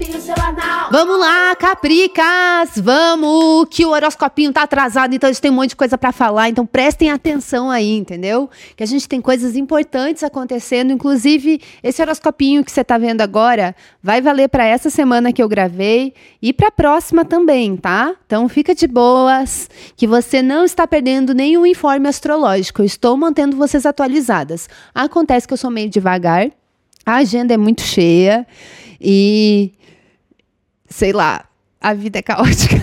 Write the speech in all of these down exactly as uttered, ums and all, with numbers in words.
horoscopinho semanal. Vamos lá, Capricas, vamos, que o horoscopinho tá atrasado, então a gente tem um monte de coisa pra falar, então prestem atenção aí, entendeu? Que a gente tem coisas importantes acontecendo, inclusive esse horoscopinho que você tá vendo agora vai valer pra essa semana que eu gravei e pra próxima também, tá? Então fica de boas, que você não está perdendo nenhum informe astrológico, eu estou mantendo vocês atualizadas. Acontece que eu sou meio devagar, a agenda é muito cheia e, sei lá, a vida é caótica.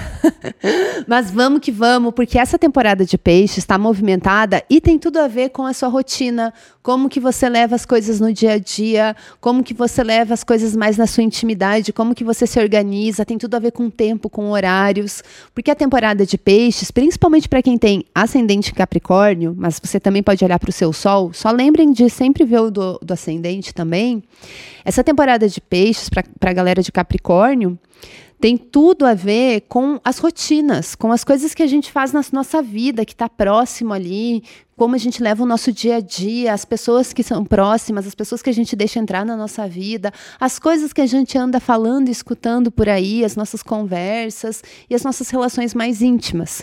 Mas vamos que vamos, porque essa temporada de peixe está movimentada e tem tudo a ver com a sua rotina, como que você leva as coisas no dia a dia, como que você leva as coisas mais na sua intimidade, como que você se organiza, tem tudo a ver com tempo, com horários, porque a temporada de peixes, principalmente para quem tem ascendente Capricórnio, mas você também pode olhar para o seu sol, só lembrem de sempre ver o do, do ascendente também. Essa temporada de peixes, para a galera de Capricórnio, tem tudo a ver com as rotinas, com as coisas que a gente faz na nossa vida, que está próximo ali, como a gente leva o nosso dia a dia, as pessoas que são próximas, as pessoas que a gente deixa entrar na nossa vida, as coisas que a gente anda falando e escutando por aí, as nossas conversas e as nossas relações mais íntimas.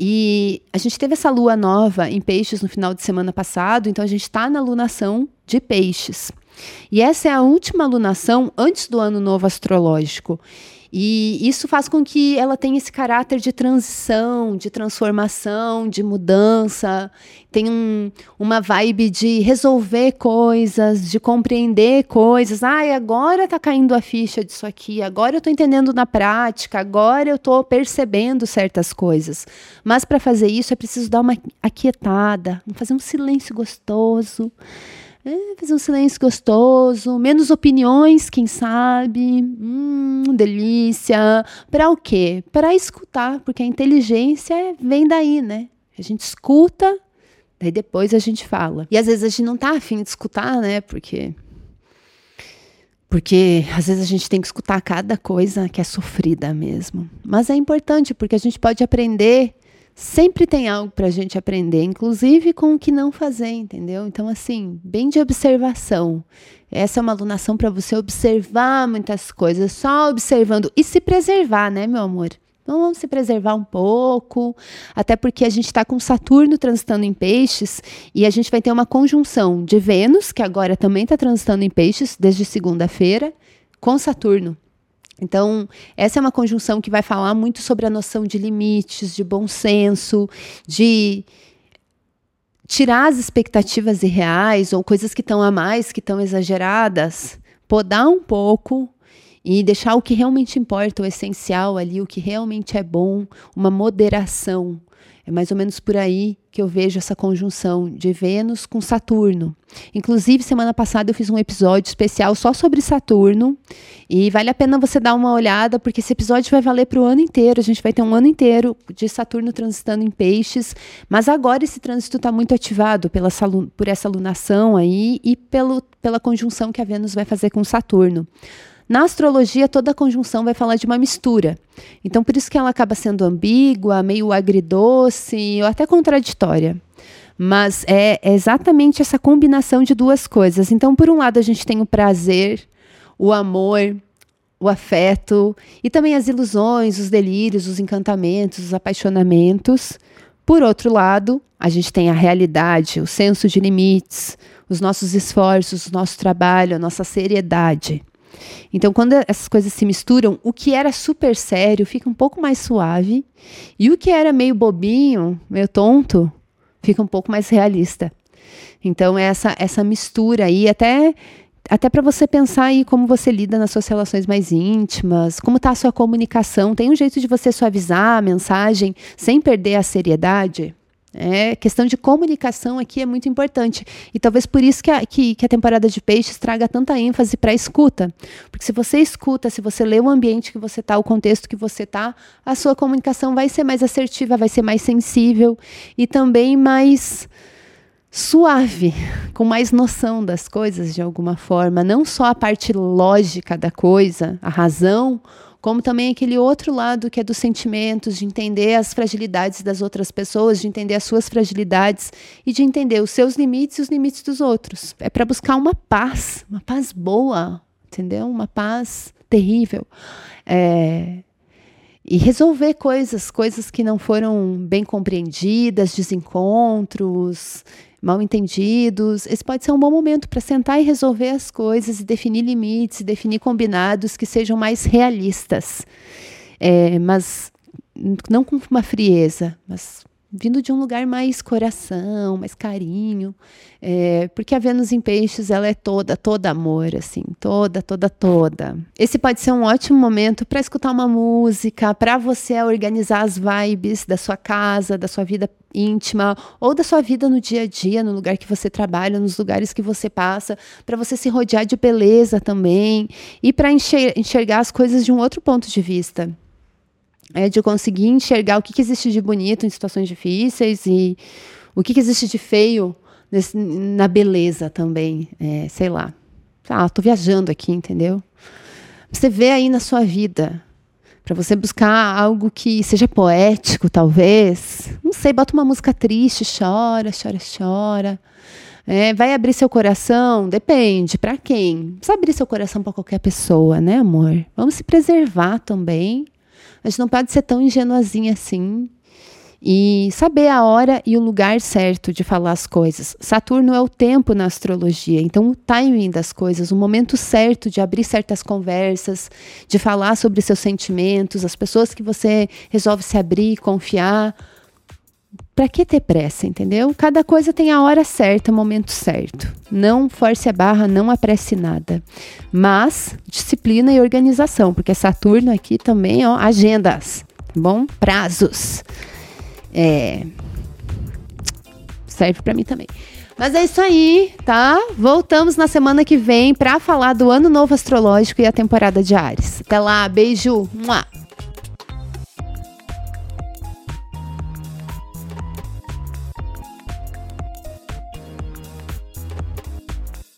E a gente teve essa lua nova em Peixes no final de semana passado, então a gente está na lunação de Peixes. E essa é a última lunação antes do ano novo astrológico. E isso faz com que ela tenha esse caráter de transição, de transformação, de mudança. Tem um, uma vibe de resolver coisas, de compreender coisas. Ai, agora está caindo a ficha disso aqui, agora eu estou entendendo na prática, agora eu estou percebendo certas coisas. Mas para fazer isso é preciso dar uma aquietada, fazer um silêncio gostoso. É, fazer um silêncio gostoso, menos opiniões, quem sabe, hum, delícia. Para o quê? Para escutar, porque a inteligência vem daí, né? A gente escuta, daí depois a gente fala. E às vezes a gente não tá afim de escutar, né? Porque, porque às vezes a gente tem que escutar cada coisa que é sofrida mesmo. Mas é importante, porque a gente pode aprender. Sempre tem algo para a gente aprender, inclusive com o que não fazer, entendeu? Então, assim, bem de observação. Essa é uma alunação para você observar muitas coisas, só observando e se preservar, né, meu amor? Então, vamos se preservar um pouco, até porque a gente está com Saturno transitando em Peixes e a gente vai ter uma conjunção de Vênus, que agora também está transitando em Peixes desde segunda-feira, com Saturno. Então, essa é uma conjunção que vai falar muito sobre a noção de limites, de bom senso, de tirar as expectativas irreais ou coisas que estão a mais, que estão exageradas, podar um pouco e deixar o que realmente importa, o essencial ali, o que realmente é bom, uma moderação. É mais ou menos por aí que eu vejo essa conjunção de Vênus com Saturno. Inclusive, semana passada eu fiz um episódio especial só sobre Saturno. E vale a pena você dar uma olhada, porque esse episódio vai valer para o ano inteiro. A gente vai ter um ano inteiro de Saturno transitando em Peixes. Mas agora esse trânsito está muito ativado pela, por essa lunação aí e pelo, pela conjunção que a Vênus vai fazer com Saturno. Na astrologia, toda a conjunção vai falar de uma mistura. Então, por isso que ela acaba sendo ambígua, meio agridoce ou até contraditória. Mas é, é exatamente essa combinação de duas coisas. Então, por um lado, a gente tem o prazer, o amor, o afeto e também as ilusões, os delírios, os encantamentos, os apaixonamentos. Por outro lado, a gente tem a realidade, o senso de limites, os nossos esforços, o nosso trabalho, a nossa seriedade. Então, quando essas coisas se misturam, o que era super sério fica um pouco mais suave e o que era meio bobinho, meio tonto, fica um pouco mais realista. Então, essa, essa mistura aí, até, até para você pensar aí como você lida nas suas relações mais íntimas, como está a sua comunicação, tem um jeito de você suavizar a mensagem sem perder a seriedade? É, questão de comunicação aqui é muito importante. E talvez por isso que a, que, que a temporada de Peixes traga tanta ênfase para a escuta. Porque se você escuta, se você lê o ambiente que você está, o contexto que você está, a sua comunicação vai ser mais assertiva, vai ser mais sensível e também mais suave, com mais noção das coisas de alguma forma. Não só a parte lógica da coisa, a razão, como também aquele outro lado que é dos sentimentos, de entender as fragilidades das outras pessoas, de entender as suas fragilidades e de entender os seus limites e os limites dos outros. É para buscar uma paz, uma paz boa, entendeu? Uma paz terrível. É, e resolver coisas, coisas que não foram bem compreendidas, desencontros, mal entendidos. Esse pode ser um bom momento para sentar e resolver as coisas e definir limites, definir combinados que sejam mais realistas. É, mas não com uma frieza, mas vindo de um lugar mais coração, mais carinho, é, porque a Vênus em Peixes, ela é toda, toda amor, assim, toda, toda, toda. Esse pode ser um ótimo momento para escutar uma música, para você organizar as vibes da sua casa, da sua vida íntima, ou da sua vida no dia a dia, no lugar que você trabalha, nos lugares que você passa, para você se rodear de beleza também, e para enxergar as coisas de um outro ponto de vista. É de conseguir enxergar o que, que existe de bonito em situações difíceis e o que, que existe de feio nesse, na beleza também. É, sei lá. Ah, tô viajando aqui, entendeu? Você vê aí na sua vida, para você buscar algo que seja poético, talvez. Não sei, bota uma música triste, chora, chora, chora. É, vai abrir seu coração? Depende. Para quem? Não precisa abrir seu coração para qualquer pessoa, né, amor? Vamos se preservar também. A gente não pode ser tão ingenuazinha assim. E saber a hora e o lugar certo de falar as coisas. Saturno é o tempo na astrologia. Então, o timing das coisas, o momento certo de abrir certas conversas, de falar sobre seus sentimentos, as pessoas que você resolve se abrir, confiar. Para que ter pressa, entendeu? Cada coisa tem a hora certa, o momento certo. Não force a barra, não apresse nada. Mas disciplina e organização, porque Saturno aqui também, ó, agendas, tá bom? Prazos. É... Serve para mim também. Mas é isso aí, tá? Voltamos na semana que vem para falar do Ano Novo Astrológico e a temporada de Áries. Até lá, beijo! Mua!